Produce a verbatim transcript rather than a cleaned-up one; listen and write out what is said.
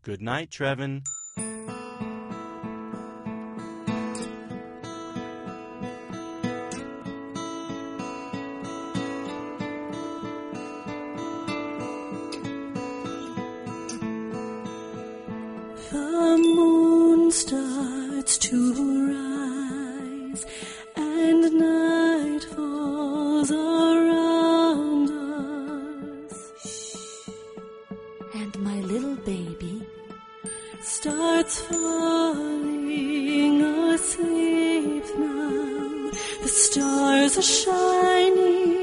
Good night, Trevin. The moon starts to rise, and night falls around us. And my little baby starts falling asleep now. The stars are shining